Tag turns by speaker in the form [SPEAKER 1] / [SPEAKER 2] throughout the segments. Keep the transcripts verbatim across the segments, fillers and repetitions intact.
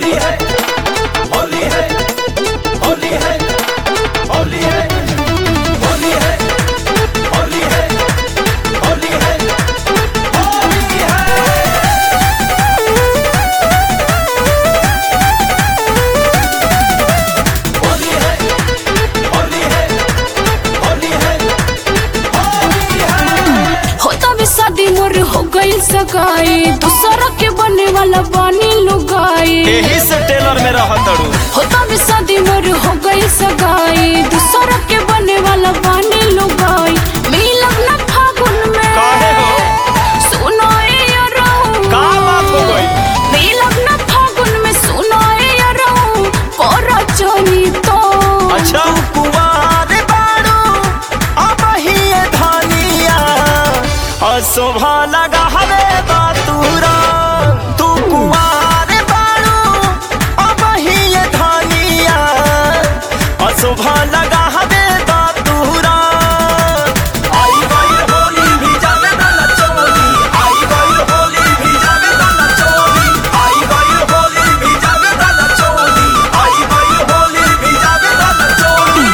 [SPEAKER 1] होली है होली है होली है होली है होली है होली है होली है होली है।
[SPEAKER 2] शादी मोर हो गई सगाई दूसरा के बने वाला बानी लुगाई
[SPEAKER 1] एही से टेलर में रह तड़ू
[SPEAKER 2] होता भी शादी मोर हो गई सगाई दूसरा के बने वाला बानी लुगाई मिलब ना फागुन में
[SPEAKER 1] काहे हो
[SPEAKER 2] सुनाए यारो
[SPEAKER 1] का बात हो गई
[SPEAKER 2] मिलब ना फागुन में सुनाए यारो कोरा चोनी तो
[SPEAKER 1] अच्छा कुवारे बाड़ू अब ही धनिया शोभा लगा हवे बातूरा तू कुवारे बाड़ू अब ही धनिया शोभा लगा हवे बातूरा। आई गई होली भी जावे दाना चोली आई गई होली भी जावे दाना चोली आई गई होली भी जावे दाना चोली आई गई होली भी जावे दाना चोली।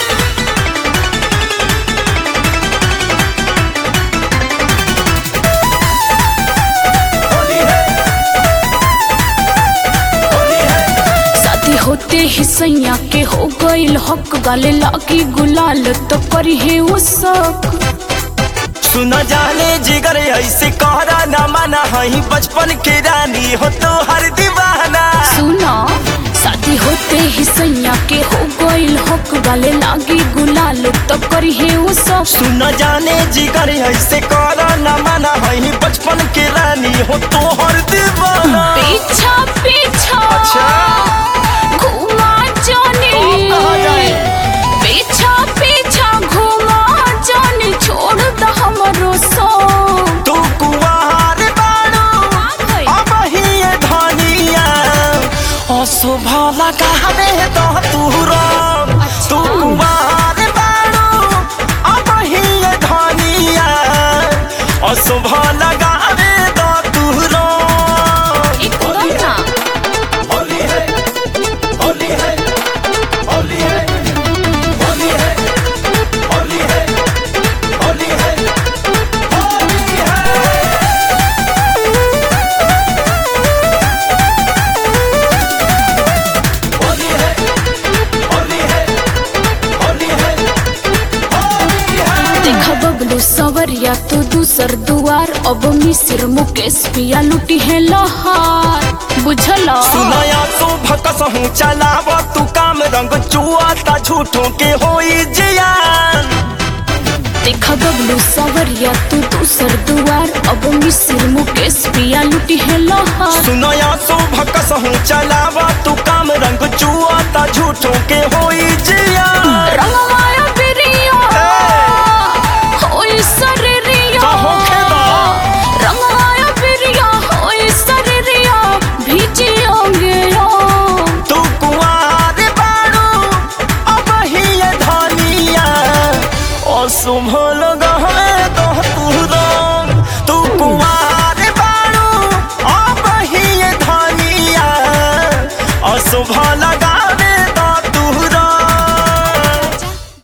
[SPEAKER 2] होते ही सैया के हो गईल हक गाले लागी गुलाल तो करी है वो शक।
[SPEAKER 1] सुना जाने जिगर ऐसे कहरा न माना हई बचपन के रानी हो तो हर दीवाना।
[SPEAKER 2] सुना शादी होते ही सैया के हो गईल हक गाले लागी गुलाल तो करी है वो शक।
[SPEAKER 1] सुना जाने जिगर ऐसे कहरा न माना हई बचपन के रानी हो तो हर दीवाना।
[SPEAKER 2] पीछा पीछा
[SPEAKER 1] अच्छा
[SPEAKER 2] घुमा जाने पीछा पीछा घुमा जाने छोड़ द हमरो सो
[SPEAKER 1] तू कुवार बाड़ू अब ही धनिया अशोभा लगा हवे तो तूरा तू कुवार बाड़ू अब ही धनिया अशोभा लगा हवे तो तूरा। होली है होली है होली है होली है होली है होली है होली है। होली है होली है होली है होली है।
[SPEAKER 2] देखा बबलू सवरिया तो दूसर दुआर अब मिसिर मुकेश पिया लुटी है लहार बुझला।
[SPEAKER 1] सुनाया तो भकस हूँ चलाव तू काम रंग चुआता झूठों के होई जियान।
[SPEAKER 2] देखा बबलू सवरिया तू दूसर दुआर अब मिसिर मुकेश पिया लुटी है लहार।
[SPEAKER 1] सुनाया तो भकस हूँ चलाव तू काम रंग चुआता झूठों के होई जियान।
[SPEAKER 2] रंगमाया बिरिया होई सरिया रंगमाया बिरिया होई सरिया भीजियोगे
[SPEAKER 1] तू कुवार बाड़ू अब ही धनिया अशुभ लगहवे तो तूरा तू कुवार बाड़ू अब ही धनिया अशुभ लगा